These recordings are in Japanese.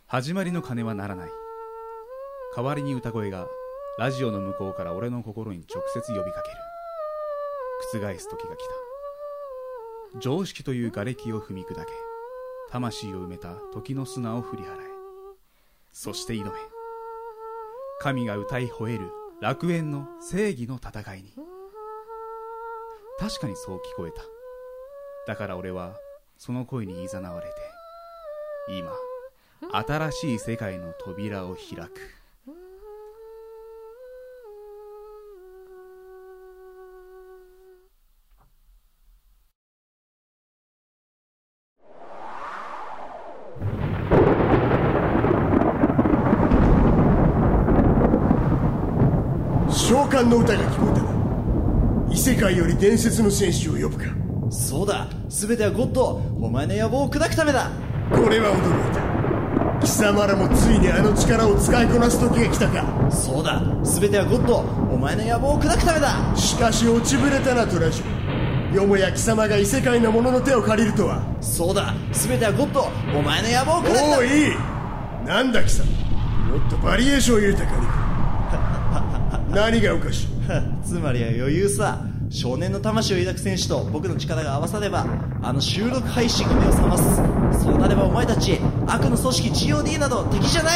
始まりの鐘は鳴らない。代わりに歌声がラジオの向こうから俺の心に直接呼びかける。覆す時が来た。常識という瓦礫を踏み砕け、魂を埋めた時の砂を振り払え、そして挑め。神が歌い吠える楽園の正義の戦いに。確かにそう聞こえた。だから俺はその声に誘われて、今新しい世界の扉を開く。 召喚の歌が聞こえたな。異世界より伝説の戦士を呼ぶか。 そうだ、全てはゴッド、お前の野望を砕くためだ。 これは驚いた。貴様らもついにあの力を使いこなす時が来たか。 そうだ、全てはゴッド、お前の野望を砕くためだ。 しかし落ちぶれたなトラジオ。よもや貴様が異世界の者の手を借りるとは。 そうだ、全てはゴッド、お前の野望を砕くためだ。 おういい。なんだ貴様、もっとバリエーション豊かに。何がおかしい。 つまりは余裕さ。少年の魂を抱く戦士と僕の力が合わされば、あの収録配信が目を覚ます。そうなればお前たち悪の組織 GOD など敵じゃない。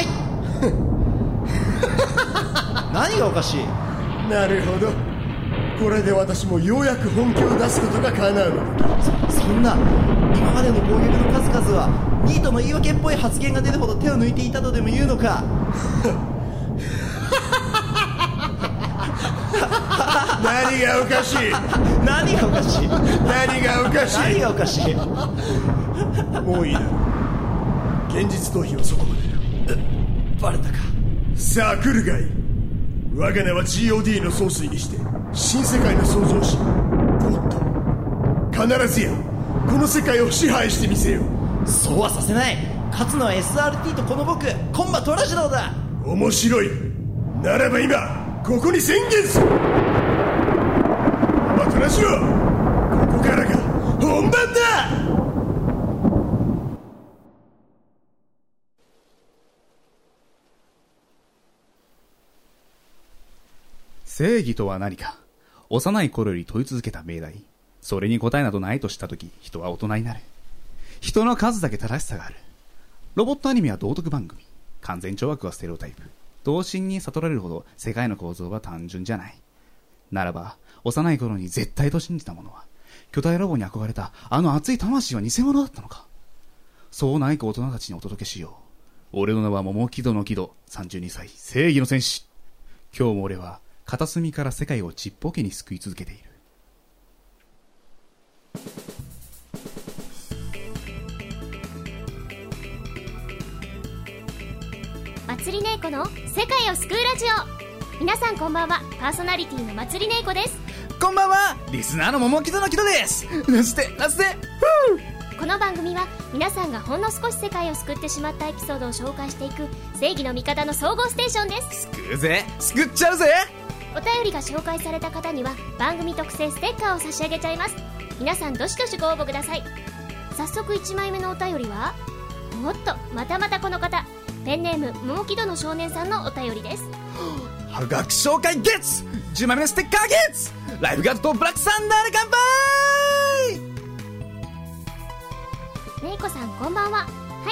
何がおかしい。 なるほど、これで私もようやく本気を出すことが叶うのだ。 そんな、今までの攻撃の数々はニートの言い訳っぽい発言が出るほど手を抜いていたとでも言うのか。 何がおかしい。 何がおかしい。 何がおかしい。 何がおかしい。 もういいだろう。現実逃避はそこまでだ。 バレたか。 さあ来るがいい。我が名は GOD の総帥にして新世界の創造師ゴッド。必ずやこの世界を支配してみせよう。 そうはさせない。勝つのは SRT とこの僕コンバトラジローだ。 面白い。ならば今ここに宣言する。バトラジロー、ここからが本番だ。 正義とは何か。幼い頃より問い続けた命題。それに答えなどないとしたとき、人は大人になる。人の数だけ正しさがある。ロボットアニメは道徳番組。完全懲悪はステレオタイプ。童心に悟られるほど世界の構造は単純じゃない。ならば、幼い頃に絶対と信じたものは、巨大ロボに憧れたあの熱い魂は偽物だったのか。そうないか大人たちにお届けしよう。俺の名は桃木戸の木戸、32歳、正義の戦士。今日も俺は、片隅から世界をちっぽけに救い続けている。 まつりねいこの世界を救うラジオ。皆さんこんばんは。パーソナリティのまつりねいこです。 こんばんは。リスナーの桃木戸の木戸です。なすてなすて。 この番組は皆さんがほんの少し世界を救ってしまったエピソードを紹介していく正義の味方の総合ステーションです。 救うぜ、救っちゃうぜ。 お便りが紹介された方には番組特製ステッカーを差し上げちゃいます。皆さんどしどしご応募ください。早速1枚目のお便りは、おっと、またまたこの方、ペンネーム桃木戸の少年さんのお便りです。 はがき紹介ゲッツ、10枚目のステッカーゲッツ。ライフガードとブラックサンダーで乾杯。 ねいこさんこんばんは。はい、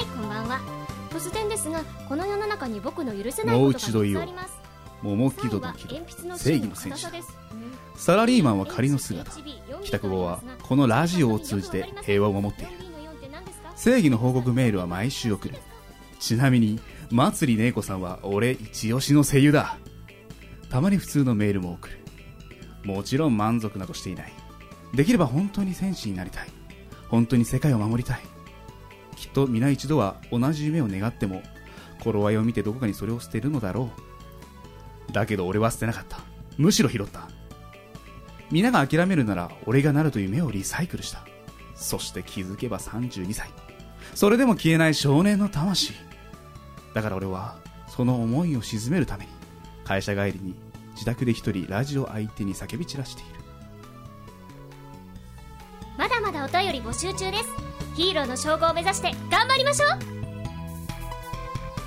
こんばんは。突然ですが、この世の中に僕の許せないことが3つあります。桃木戸の木戸、正義の戦士。 サラリーマンは仮の姿。帰宅後はこのラジオを通じて平和を守っている。正義の報告メールは毎週送る。ちなみにまつりねいこさんは俺一押しの声優だ。たまに普通のメールも送る。もちろん満足などしていない。できれば本当に戦士になりたい。本当に世界を守りたい。きっと皆一度は同じ夢を願っても頃合いを見てどこかにそれを捨てるのだろう。だけど俺は捨てなかった。むしろ拾った。皆が諦めるなら俺がなるという夢をリサイクルした。そして気づけば32歳。それでも消えない少年の魂。だから俺はその思いを鎮めるために会社帰りに自宅で一人ラジオ相手に叫び散らしている。 まだまだお便り募集中です。ヒーローの称号を目指して頑張りましょう。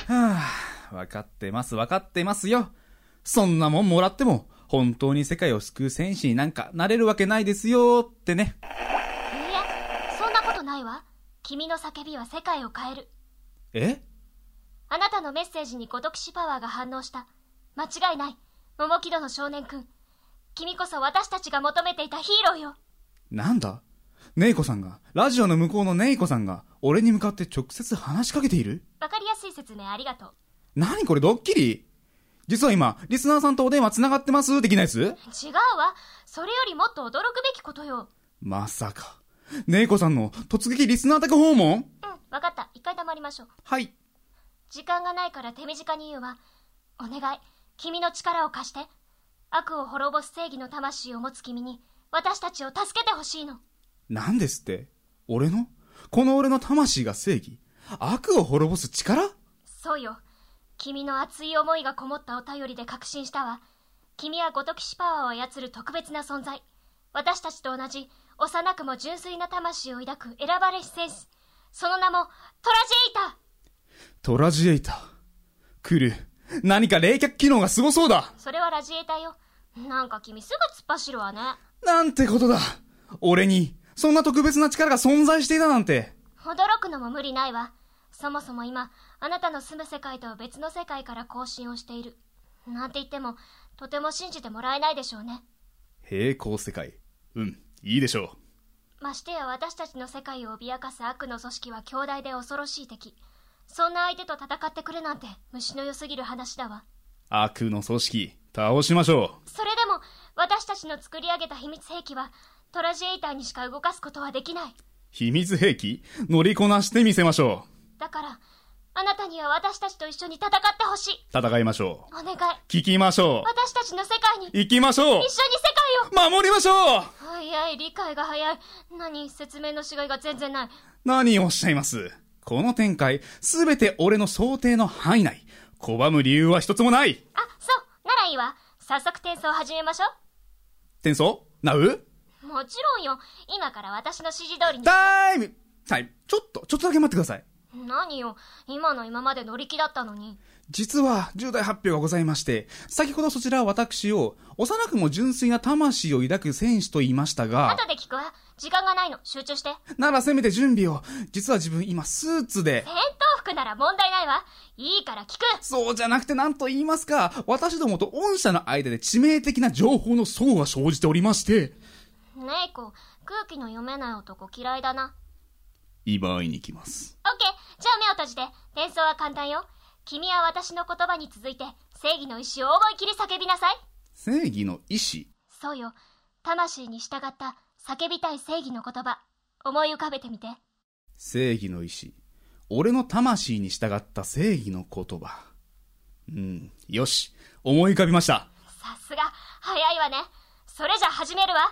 わかってますよ。そんなもんもらっても本当に世界を救う戦士になんかなれるわけないですよってね。 いいえ、そんなことないわ。君の叫びは世界を変える。 え？ あなたのメッセージにごときしパワーが反応した。間違いない。桃木戸の少年くん。君こそ私たちが求めていたヒーローよ。 なんだ？ネイコさんが、ラジオの向こうのネイコさんが俺に向かって直接話しかけている？ わかりやすい説明ありがとう。 何これ、ドッキリ？実は今リスナーさんとお電話つながってます的なやつ？違うわ。それよりもっと驚くべきことよ。 まさかネイコさんの突撃リスナー宅訪問？ わかった。一回黙りましょう。 はい。 時間がないから手短に言うわ。お願い、君の力を貸して。悪を滅ぼす正義の魂を持つ君に私たちを助けてほしいの。 なんですって？俺の魂が正義？悪を滅ぼす力？ そうよ。君の熱い思いがこもったお便りで確信したわ。君はごときしパワーを操る特別な存在。私たちと同じ幼くも純粋な魂を抱く選ばれし戦士。その名もトラジエイター。 トラジエイター来る。何か冷却機能がすごそうだ。 それはラジエーターよ。なんか君すぐ突っ走るわね。 なんてことだ。俺にそんな特別な力が存在していたなんて。 驚くのも無理ないわ。そもそも今あなたの住む世界とは別の世界から交信をしているなんて言ってもとても信じてもらえないでしょうね。 平行世界、いいでしょう。ましてや私たちの世界を脅かす悪の組織は強大で恐ろしい敵。そんな相手と戦ってくれなんて虫の良すぎる話だわ。 悪の組織倒しましょう。 それでも私たちの作り上げた秘密兵器はトラジエイターにしか動かすことはできない。 秘密兵器乗りこなしてみせましょう。 だからあなたには私たちと一緒に戦ってほしい。 戦いましょう。 お願い。 聞きましょう。 私たちの世界に行きましょう。 一緒に世界を守りましょう。 早い、理解が早い。何、説明のしがいが全然ない。 何をおっしゃいます。この展開すべて俺の想定の範囲内。拒む理由は一つもない。 あ、そうならいいわ。早速転送を始めましょう。 転送？なう？ もちろんよ。今から私の指示通りに。 タイム。ちょっとだけ待ってください。 何よ、今の今まで乗り気だったのに。 実は重大発表がございまして、先ほどそちらは私を幼くも純粋な魂を抱く戦士と言いましたが。 後で聞くわ。時間がないの。集中して。 ならせめて準備を。実は自分今スーツで。 戦闘服なら問題ないわ。いいから聞く。 そうじゃなくて何と言いますか、私どもと御社の間で致命的な情報の齟齬が生じておりまして。 ねえ子、空気の読めない男嫌いだな。 今会いに行きます。 オッケー。じゃあ目を閉じて。転送は簡単よ。君は私の言葉に続いて正義の意志を思い切り叫びなさい。 正義の意志？ そうよ。魂に従った叫びたい正義の言葉、思い浮かべてみて。 正義の意志。俺の魂に従った正義の言葉。よし、思い浮かびました。 さすが早いわね。それじゃ始めるわ。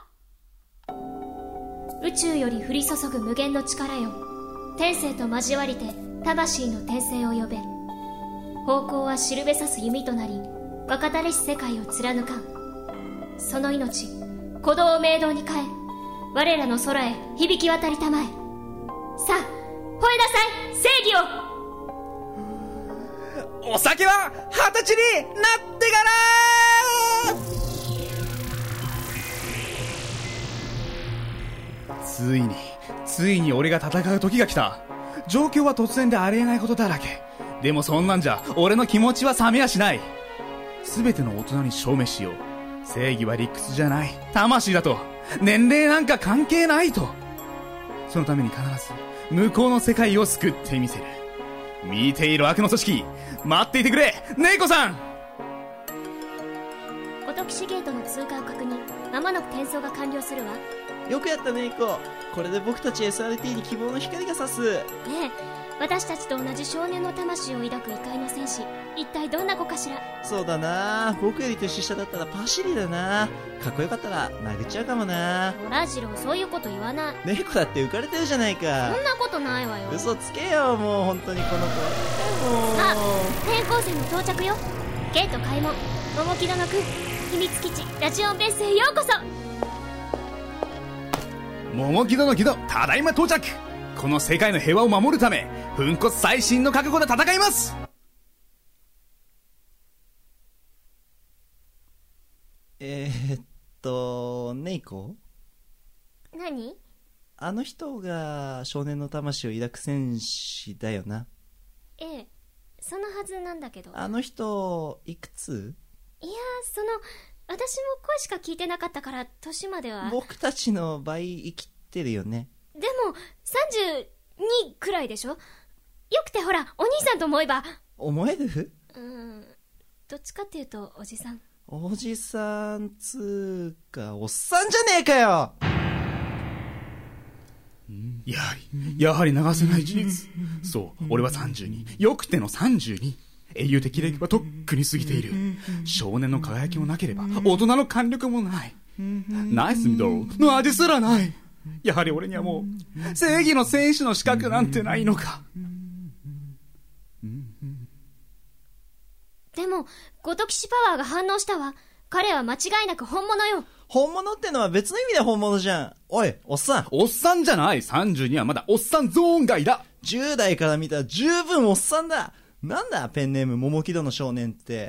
宇宙より降り注ぐ無限の力よ。天性と交わりて魂の転生を呼べ。方向はしるべさす弓となり、若たれし世界を貫かん。その命、鼓動を明道に変え、我らの空へ響き渡りたまえ。さあ、吠えなさい、正義を。 お酒は20歳になってからついに俺が戦う時が来た。状況は突然でありえないことだらけ。でもそんなんじゃ俺の気持ちは冷めやしない。全ての大人に証明しよう。正義は理屈じゃない、魂だと。年齢なんか関係ないと。そのために必ず向こうの世界を救ってみせる。見ている悪の組織、待っていてくれ、ネイコさん。 ごときしゲートの通過を確認。まもなく転送が完了するわ。 よくやったネイコ。これで僕たち SRT に希望の光が差す。 ねえ、私たちと同じ少年の魂を抱く異界の戦士、一体どんな子かしら。 そうだな、僕より年下だったらパシリだな。かっこよかったら殴っちゃうかもな。 ほらジロー、そういうこと言わない。 ネイコだって浮かれてるじゃないか。 そんなことないわよ。 嘘つけよ、もう本当にこの子。 あ、転校生の到着よ。ゲート開門。桃木戸の君、秘密基地ラジオンベースへようこそ。 桃木戸の木戸、ただいま到着。この世界の平和を守るため粉骨最新の覚悟で戦います。 ネイコ？ 何？ あの人が少年の魂を抱く戦士だよな。 ええ、そのはずなんだけど。 あの人いくつ？ いや、私も声しか聞いてなかったから年までは。 僕たちの倍生きてるよね。 でも32くらいでしょ。よくてほら、お兄さんと思えば。 思える？ どっちかっていうとおじさん。 おじさんつーかおっさんじゃねえかよ。 やはり流せない事実。そう、俺は32、よくての32。英雄的歴はとっくに過ぎている。少年の輝きもなければ大人の貫禄もない。ナイスミドルの味すらない。やはり俺にはもう正義の戦士の資格なんてないのか。 でもごときしパワーが反応したわ。彼は間違いなく本物よ。 本物ってのは別の意味で本物じゃん。おい、おっさん。 おっさんじゃない。32はまだおっさんゾーン外だ。 10代から見たら十分おっさんだ。なんだペンネーム桃木戸の少年って。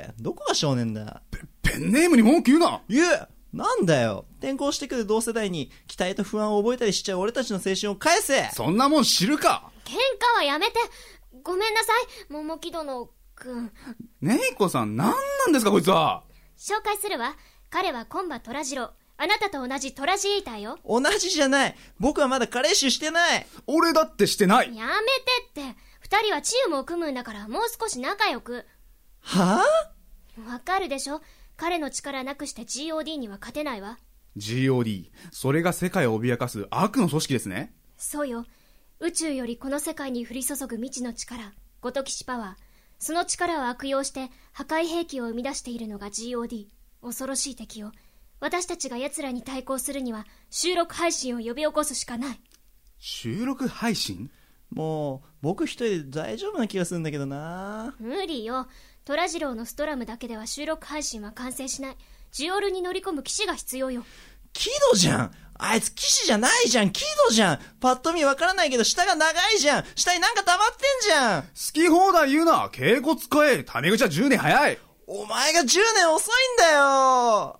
どこが少年だ。 ペンネームに文句言うな。 言う。なんだよ。転校してくる同世代に期待と不安を覚えたりしちゃう俺たちの青春を返せ。 そんなもん知るか。 喧嘩はやめて。ごめんなさい、桃木殿くん。 ねいこさん、なんなんですかこいつは。 紹介するわ。彼はコンバ虎次郎。あなたと同じトラジエーターよ。 同じじゃない。僕はまだ加齢臭してない。 俺だってしてない。 やめてって。二人はチームを組むんだからもう少し仲良く。 はぁ？わかるでしょ。彼の力なくして GOD には勝てないわ。 GOD、それが世界を脅かす悪の組織ですね。 そうよ。宇宙よりこの世界に降り注ぐ未知の力、ごときしパワー。その力を悪用して破壊兵器を生み出しているのが GOD。恐ろしい敵よ。私たちが奴らに対抗するには収録配信を呼び起こすしかない。 収録配信？ もう僕一人で大丈夫な気がするんだけどな。 無理よ。虎次郎のストラムだけでは収録配信は完成しない。ジオルに乗り込む騎士が必要よ。 キドじゃん。あいつ騎士じゃないじゃん。キドじゃん。パッと見わからないけど下が長いじゃん。下になんか溜まってんじゃん。 好き放題言うな。稽古使え。タメ口は10年早い。 お前が10年遅いんだよ。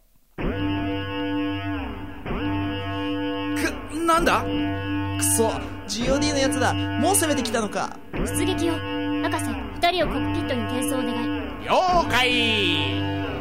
なんだ？ くそ、GOD のやつだ。もう攻めてきたのか。 出撃よ。博士、二人をコックピットに転送お願い。 了解。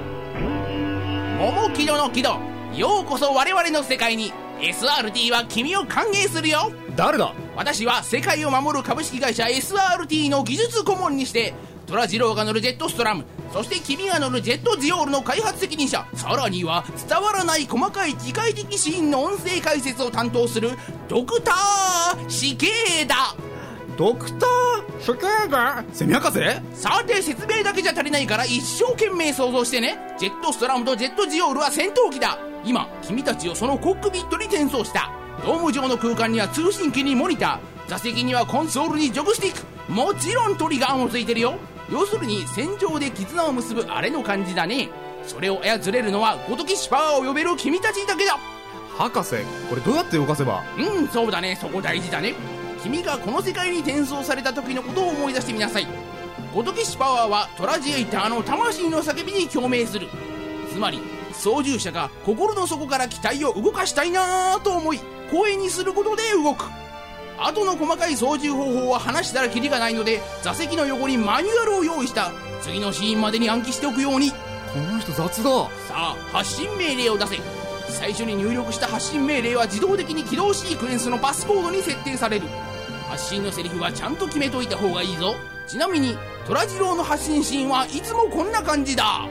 桃木戸の木戸、ようこそ我々の世界に。 SRT は君を歓迎するよ。 誰だ？ 私は世界を守る株式会社 SRT の技術顧問にして虎次郎が乗るジェットストラム、そして君が乗るジェットジオールの開発責任者、さらには伝わらない細かい機械的シーンの音声解説を担当するドクター死刑だ。 ドクター死刑だ。セミ博士？ さて説明だけじゃ足りないから一生懸命想像してね。ジェットストラムとジェットジオールは戦闘機だ。今君たちをそのコックピットに転送した。ドーム上の空間には通信機にモニター、座席にはコンソールにジョグスティック、もちろんトリガーもついてるよ。要するに戦場で絆を結ぶあれの感じだね。それを操れるのはごときシパワーを呼べる君たちだけだ。 博士、これどうやって動かせば？ そうだね、そこ大事だね。君がこの世界に転送された時のことを思い出してみなさい。ごときシパワーはトラジエイターの魂の叫びに共鳴する。つまり操縦者が心の底から機体を動かしたいなと思い声にすることで動く。後の細かい操縦方法は話したらキリがないので、座席の横にマニュアルを用意した。次のシーンまでに暗記しておくように。 この人雑だ。 さあ発信命令を出せ。最初に入力した発信命令は自動的に起動シークエンスのパスコードに設定される。発信のセリフはちゃんと決めといた方がいいぞ。ちなみに虎次郎の発信シーンはいつもこんな感じだ。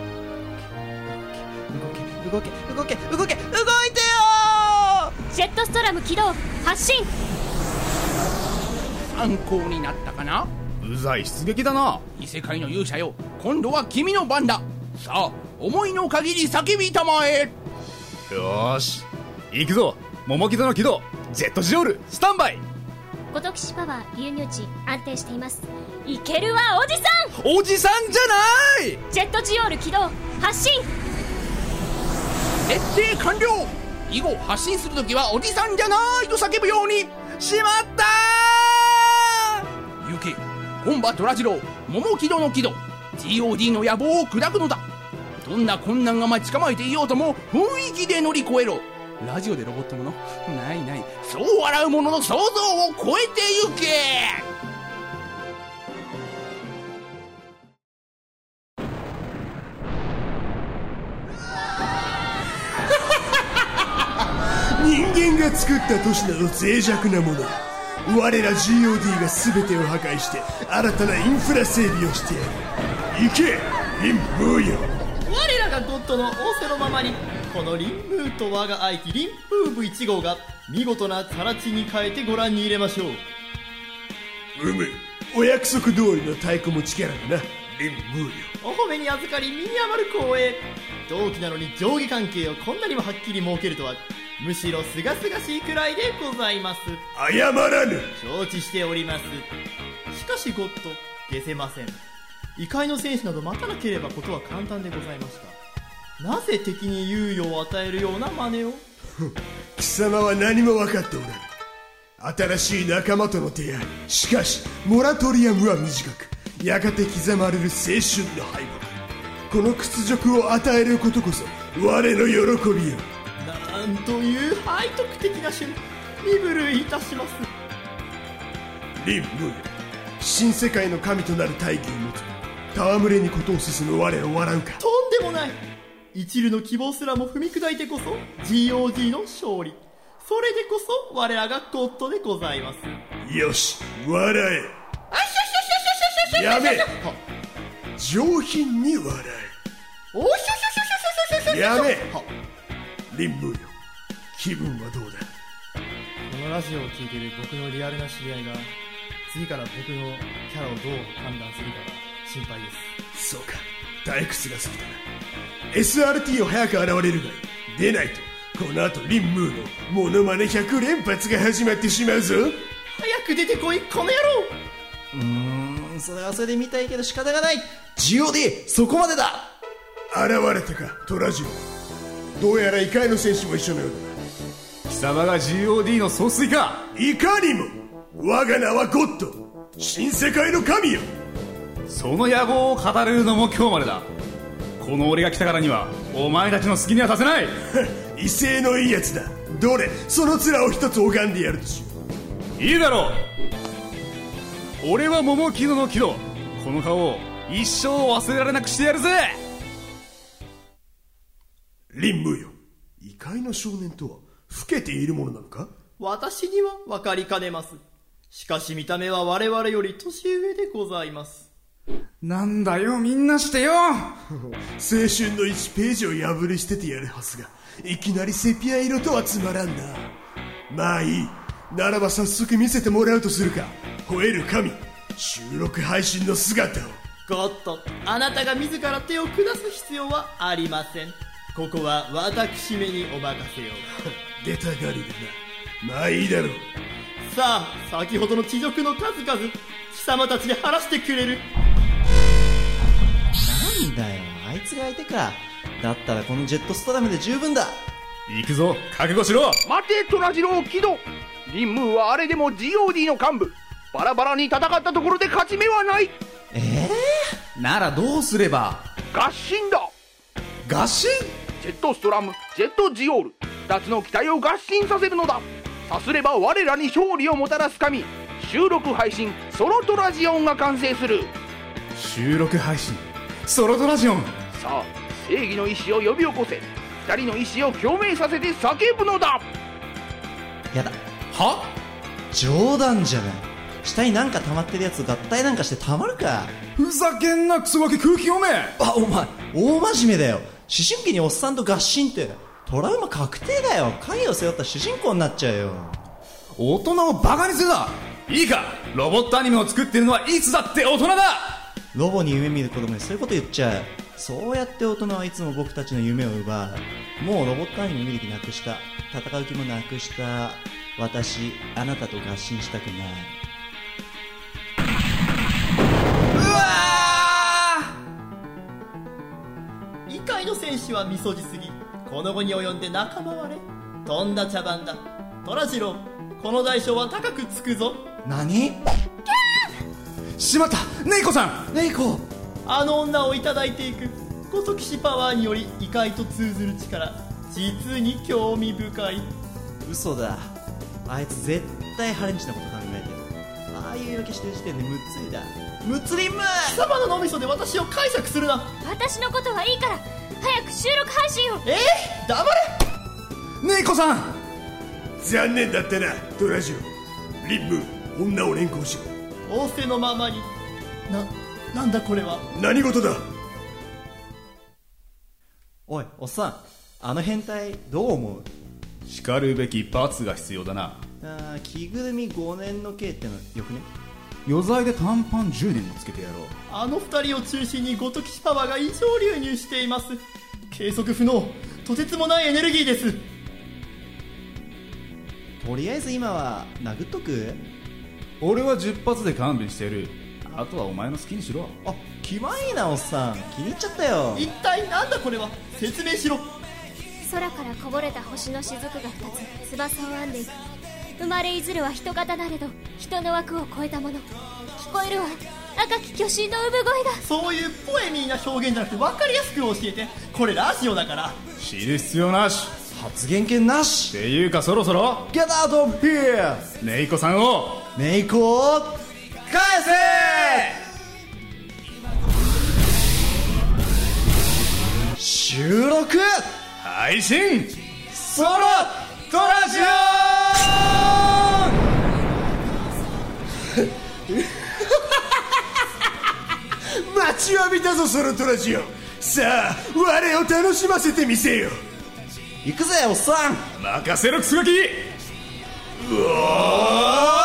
動け動け動け動いてよー。ジェットストラム起動、発進。 参考になったかな？ うざい出撃だな。 異世界の勇者よ、今度は君の番だ。さあ思いの限り叫びたまえ。 よーし行くぞ。桃木戸の起動、ジェットジオールスタンバイ。 ごときしパワー流入値安定しています。いけるわおじさん。 おじさんじゃない。 ジェットジオール起動、発進。 設定完了。以後発信するときはおじさんじゃないと叫ぶように。 しまったー。行けコンバトラジロー、桃木戸の木戸、 GOD の野望を砕くのだ。 どんな困難が待ち構えていようとも雰囲気で乗り越えろ。ラジオでロボットものないない。そう笑う者の想像を超えてゆけ。 人間が作った都市など脆弱なもの。我ら GOD が全てを破壊して新たなインフラ整備をしてやる。行けリンムーよ。 我らがゴッドの仰せのままに、このリンムーと我が愛機リンプーブ1号が見事な更地に変えてご覧に入れましょう。 お約束通りの太鼓持ちキャラだなリンムーよ。 お褒めに預かり身に余る光栄。同期なのに上下関係をこんなにもはっきり設けるとは、むしろすがすがしいくらいでございます。 謝らぬ。 承知しております。しかしゴッド、解せません。異界の戦士など待たなければことは簡単でございました。なぜ敵に猶予を与えるような真似を貴様は何も分かっておらぬ。新しい仲間との出会い。しかしモラトリアムは短く、やがて刻まれる青春の敗北。この屈辱を与えることこそ我の喜びよ。 なんという背徳的な趣味。身震いいたします。 リンムーよ。新世界の神となる大義を持つ戯れにことを進む我を笑うか。 とんでもない。一縷の希望すらも踏み砕いてこそ GOD の勝利。それでこそ我らがゴッドでございます。 よし笑え。やめ。上品に笑おしょしょしょしょしょしょしょ。 え。やめ。リンムーよ、気分はどうだ。 このラジオを聞いている僕のリアルな知り合いが次から僕のキャラをどう判断するかが心配です。 そうか、退屈が過ぎたな。 SRT を早く現れるがいい。でないとこの後リンムーのモノマネ100連発が始まってしまうぞ。 早く出てこいこの野郎。 それはそれで見たいけど仕方がない。 GOD そこまでだ。 現れたかトラジオ。どうやら異界の戦士も一緒のようだな。 貴様が GOD の総帥か。 いかにも。我が名はゴッド、新世界の神よ。 その野望を語れるのも今日までだ。この俺が来たからにはお前たちの好きにはさせない。 威勢のいいやつだ。どれその面を一つ拝んでやるとしよう。いいだろう。俺は桃木戸の木戸。この顔を一生忘れられなくしてやるぜ。 リンムーよ、異界の少年とは老けているものなのか。 私には分かりかねます。しかし見た目は我々より年上でございます。 なんだよみんなしてよ。 青春の1ページを破り捨ててやるはずが、いきなりセピア色とはつまらんな。まあいい。ならば早速見せてもらうとするか。吠える神、収録配信の姿を。 ゴッド、あなたが自ら手を下す必要はありません。ここは私めにお任せを。 出たがりだな。まあいいだろう。 さあ、先ほどの恥辱の数々、貴様たちで晴らしてくれる。 なんだよ、あいつが相手か。だったらこのジェットストラムで十分だ。 行くぞ、覚悟しろ。 待てトラジロー起動。リンムーはあれでも GOD の幹部。バラバラに戦ったところで勝ち目はない。 ならどうすれば。 合心だ。 合心。 ジェットストラム、ジェットジオール、2つの機体を合心させるのだ。さすれば我らに勝利をもたらす神、収録配信ソロトラジオンが完成する。 収録配信ソロトラジオン。 さあ、正義の意志を呼び起こせ。2人の意志を共鳴させて叫ぶのだ。 やだ。 は？ 冗談じゃない。下になんか溜まってるやつ合体なんかしてたまるか。 ふざけんなクソガキ空気読め。 あ、お前大真面目だよ。思春期におっさんと合心ってトラウマ確定だよ。影を背負った主人公になっちゃうよ。 大人をバカにするな。いいか、ロボットアニメを作ってるのはいつだって大人だ。 ロボに夢見る子供にそういうこと言っちゃう。そうやって大人はいつも僕たちの夢を奪う。もうロボットアニメ見る気なくした。戦う気もなくした。私、あなたと合心したくない。 異界の戦士はみそじすぎ。この後に及んで仲間割れ。とんだ茶番だ。トラジロー、この代償は高くつくぞ。 何？ しまった、ネイコさん。 ネイコ、 あの女をいただいていく。 ごときしパワーにより異界と通ずる力、実に興味深い。 嘘だ、あいつ絶対ハレンチなこと考えてる。ああいう言い訳してる時点でむっつりだ。むつりむ貴様の脳みそで私を解釈するな。 私のことはいいから早く収録配信を。 黙れ。 ネイコさん、 残念だったなトラジオ。リンム、女を連行しろ。 仰せのままに。なんだこれは。 何事だ。 おいおっさん、あの変態どう思う？ 叱るべき罰が必要だな。 着ぐるみ5年の刑ってのよくね？ 余罪で短パン10年もつけてやろう。 あの二人を中心にごときしパワーが異常流入しています。計測不能、とてつもないエネルギーです。 とりあえず今は殴っとく？ 俺は10発で勘弁してやる。あとはお前の好きにしろ。 あ、キマいいなおっさん、気に入っちゃったよ。 一体なんだこれは、説明しろ。 空からこぼれた星の雫が2つ翼を編んでいく。生まれいずるは人型なれど人の枠を超えたもの。聞こえるわ、赤き巨神の産声が。 そういうポエミーな表現じゃなくて分かりやすく教えて。これラジオだから。 知る必要なし。 発言権なし。 っていうかそろそろ Get out of here! ネイコさんをネイコを返せ！収録配信ソロトラジオ待ちわびたぞソロトラジオ。さあ我を楽しませてみせよ。 行くぜおっさん。 任せろクソガキ。 うおー